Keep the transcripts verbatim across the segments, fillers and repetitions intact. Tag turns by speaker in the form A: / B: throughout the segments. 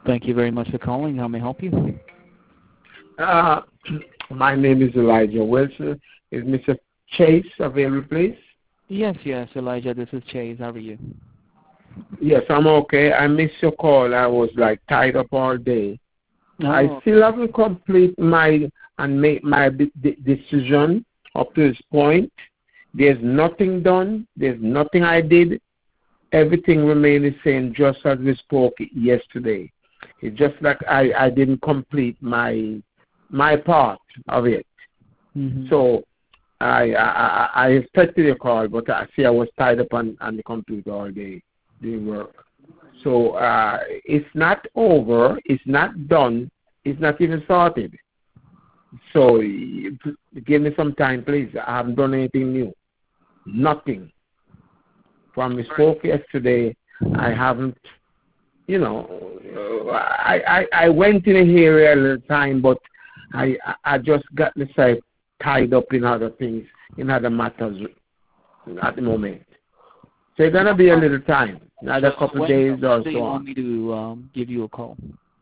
A: Thank you very much for calling. How may I help you?
B: Uh, my name is Elijah Wilson. Is Mister Chase available, please?
A: Yes, yes, Elijah. This is Chase. How are you?
B: Yes, I'm okay. I missed your call. I was like tied up all day.
A: Oh,
B: I still haven't complete my and make my de- de- decision up to this point. There's nothing done. There's nothing I did. Everything remained the same just as we spoke yesterday. It's just like I, I didn't complete my my part of it.
A: mm-hmm.
B: So I, I I expected a call, but I see I was tied up on, on the computer all day doing work. So uh, it's not over. It's not done. It's not even started. So give me some time, please. I haven't done anything new. Nothing. From we spoke yesterday, I haven't, you know, I, I, I went in a area a little time, but I I just got myself tied up in other things, in other matters at the moment. So it's going to be a little time, another
A: so
B: couple of
A: when,
B: days or
A: when do you
B: so
A: want
B: on.
A: me to um, give you a call?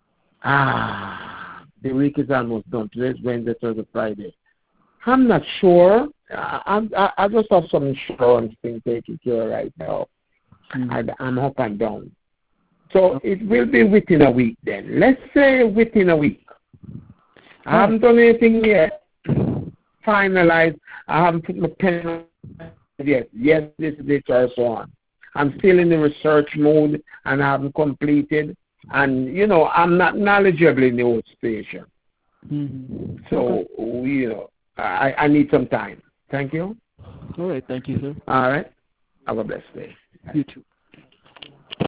B: Ah, the week is almost done. Today's Wednesday, Thursday, Friday. I'm not sure. I, I, I just have some insurance thing taken care of right now.
A: Mm-hmm.
B: I, I'm up and down. So it will be within a week then. Let's say within a week. I
A: Oh.
B: haven't done anything yet. Finalized. I haven't put my pen on it yet. Yes, this is it or so on. I'm still in the research mode and I haven't completed. And, you know, I'm not knowledgeable in the old station.
A: Mm-hmm.
B: So,
A: okay.
B: you know, I, I need some time. Thank you.
A: All right. Thank you, sir.
B: All right. Have a blessed day.
A: You too.